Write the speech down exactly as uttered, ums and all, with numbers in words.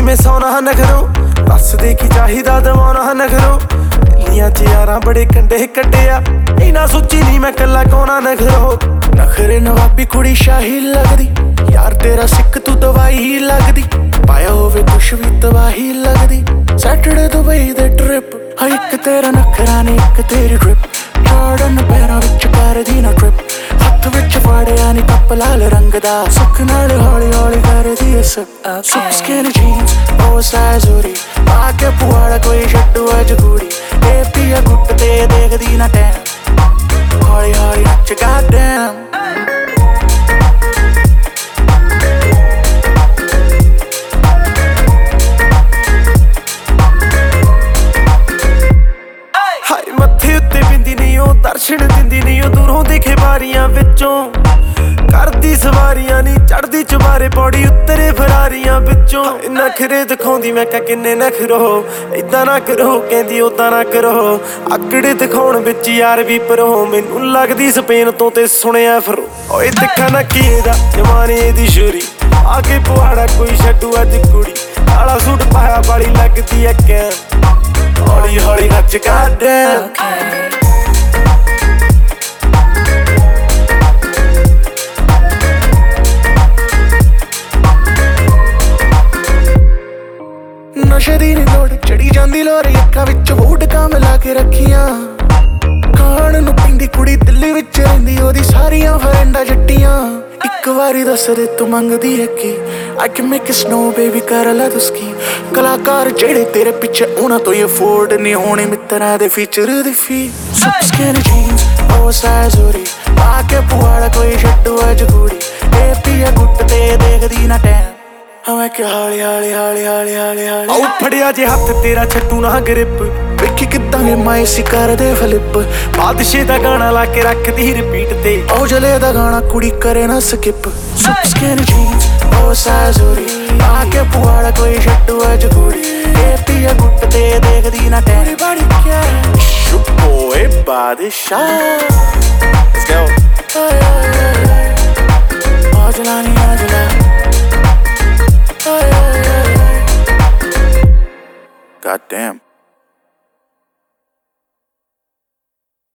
ਕਿਵੇਂ ਸੌਣਾ ਨਖਰੋ ਦੱਸ ਦੇ ਕੀ ਚਾਹੀਦਾ ਦਵਾਉਣਾ ਨਖਰੋ ਲੀਆਂ ਚ ਯਾਰਾਂ ਬੜੇ ਕੰਡੇ ਕੱਢਿਆ ਇਨਾ ਸੋਚੀ ਨਹੀਂ ਮੈਂ ਕੱਲਾ ਕੋਣਾ ਨਖਰੋ ਨਖਰੇ ਨਵਾਬੀ ਕੁੜੀ ਸ਼ਾਹੀ ਲੱਗਦੀ ਯਾਰ ਤੇਰਾ ਸਿੱਖ ਤੂੰ ਦਵਾਈ ਲੱਗਦੀ ਪਾਇਆ ਹੋਵੇ ਕੁਛ ਵੀ ਤਬਾਹੀ ਲੱਗਦੀ ਸੈਟਰਡੇ ਦੁਬਈ ਦੇ ਟ੍ਰਿਪ ਹਾਂ ਇੱਕ ਤੇਰਾ ਨਖਰਾ ਨੇ ਇੱਕ ਤੇਰੀ ਟ੍ਰਿਪ ਜਾਰਡਨ ਪੈਰਾਂ ਵਿੱਚ ਕਰਦੀ ਨਾ ਟ੍ਰਿਪ ਹੱਥ ਵਿੱਚ ਫੜਿਆ ਨੀ ਕੱਪ ਲਾਲ ਰੰਗ ਦਾ ਸੁੱਖ ਨਾਲ ਹੌਲੀ ਹੌਲੀ ਕਰਦੀ ਐ ਸਭ ਸੁੱਕ ਸਕਿਨ ਜੀਨਸ ਉਹ ਸਾਈਜ਼ ਹੋਰੀ ਪਾ ਕੇ ਪੁਆੜਾ ਕੋਈ ਛੱਡੂ ਅੱਜ ਕੁੜੀ ਇਹ ਪੀਆ ਗੁੱਟ ਤੇ ਦੇਖਦੀ ਨਾ ਟੈਮ ਹੌਲੀ ਹੌਲੀ ਨੱਚ ਗਾਡੈਮ ਦਰਸ਼ਨ ਦਿੰਦੀ ਨੀ ਉਹ ਦੂਰੋਂ ਦੇਖੇ ਬਾਰੀਆਂ ਵਿੱਚੋਂ ਕਰਦੀ ਸਵਾਰੀਆਂ ਨੀ ਚੜਦੀ ਚੁਬਾਰੇ ਪੌੜੀ ਉੱਤਰੇ ਫਰਾਰੀਆਂ ਵਿੱਚੋਂ ਨਖਰੇ ਦਿਖਾਉਂਦੀ ਮੈਂ ਕਹ ਕਿੰਨੇ ਨਖਰੋ ਏਦਾਂ ਨਾ ਕਰੋ ਕਹਿੰਦੀ ਓਦਾਂ ਨਾ ਕਰੋ ਆਕੜੇ ਦਿਖਾਉਣ ਵਿੱਚ ਯਾਰ ਵੀ ਪਰੋ ਮੈਨੂੰ ਲੱਗਦੀ ਸਪੇਨ ਤੋਂ ਤੇ ਸੁਣਿਆ ਫਿਰ ਓਏ ਦੇਖਾ ਨਾ ਕੀ ਇਹਦਾ ਜਮਾਨੇ ਦੀ ਸ਼ੂਰੀ ਆ ਕੇ ਪੁਆੜਾ ਕੋਈ ਛੱਡੂ ਅੱਜ ਕੁੜੀ ਕਾਲਾ ਸੂਟ ਪਾਇਆ ਬਾਲੀ ਲੱਗਦੀ ਐ ਕੈਂ ਹੌਲੀ ਹੌਲੀ ਨੱਚ ਗਾਡੈਮ ਨਸ਼ੇ ਦੀ ਨੀ ਲੋੜ ਚੜੀ ਜਾਂਦੀ ਲੋਰ ਅੱਖਾਂ ਵਿੱਚ ਵੋਡਕਾ ਮਿਲਾ ਕੇ ਰੱਖੀਆਂ ਖਾਣ ਨੂੰ ਪੈਂਦੀ ਕੁੜੀ ਦਿੱਲੀ ਵਿੱਚ ਰਹਿੰਦੀ ਉਹਦੀ ਸਾਰੀਆਂ ਫਰੈਂਡਾਂ ਜੱਟੀਆਂ ਇੱਕ ਵਾਰੀ ਦੱਸ ਦੇ ਤੂੰ ਮੰਗਦੀ ਹੈ ਕੀ I can make it snow baby ਕਰ ਲੈ ਤੁਸਕੀ ਕਲਾਕਾਰ ਜਿਹੜੇ ਤੇਰੇ ਪਿੱਛੇ ਉਹਨਾਂ ਤੋਂ ਅਫੋਰਡ ਨਹੀਂ ਹੋਣੇ ਮਿੱਤਰਾਂ ਦੇ ਫੀਚਰ ਦੀ ਫੀ ਸੁੱਕ ਸਕਿਨ ਜੀਨਸ ਉਹ ਸਾਈਜ਼ ਹੋਰੀ ਪਾ ਕੇ ਪੁਆੜਾ ਕੋਈ ਛੱਡੂ ਅੱਜ ਕੁੜੀ ਇਹ ਪੀਆ ਗੁੱਟ ਤੇ ਦੇਖਦੀ ਨਾ ਟੈਮ ਮੈਂ ਕਿ ਹਾਲੀ ਹਾਲੀ ਹਾਲੀ ਹਾਲੀ ਹਾਲੀ ਹਾਲੀ ਆਉ ਫੜਿਆ ਜੇ ਹੱਥ ਤੇਰਾ ਛੱਡੂ ਨਾ ਗ੍ਰਿਪ ਵੇਖੀ ਕਿੱਦਾਂ ਗੇ ਮਾਇਸੀ ਕਰਦੇ ਫਲਿੱਪ ਬਾਦਸ਼ਾਹ ਦਾ ਗਾਣਾ ਲਾ ਕੇ ਰੱਖਦੀ ਰਿਪੀਟ ਤੇ ਉਹ ਜਲੇ ਦਾ ਗਾਣਾ ਕੁੜੀ ਕਰੇ ਨਾ ਸਕਿਪ ਸੁੱਕ ਸਕਿਨ ਜੀਨਸ ਉਹ ਸਾਈਜ਼ ਹੋਰੀ ਆ ਕੇ ਪੁਆੜਾ ਕੋਈ ਛੱਡੂ ਅੱਜ ਕੁੜੀ ਇਹ ਪੀਆ ਗੁੱਟ ਤੇ ਦੇਖਦੀ ਨਾ ਟੈਰੀ ਬੜੀ ਕਿਆ ਸ਼ੁਪੋਏ ਬਾਦਸ਼ਾਹ Let's go ਆਜਲਾ ਨੀ ਆਜਲਾ God damn.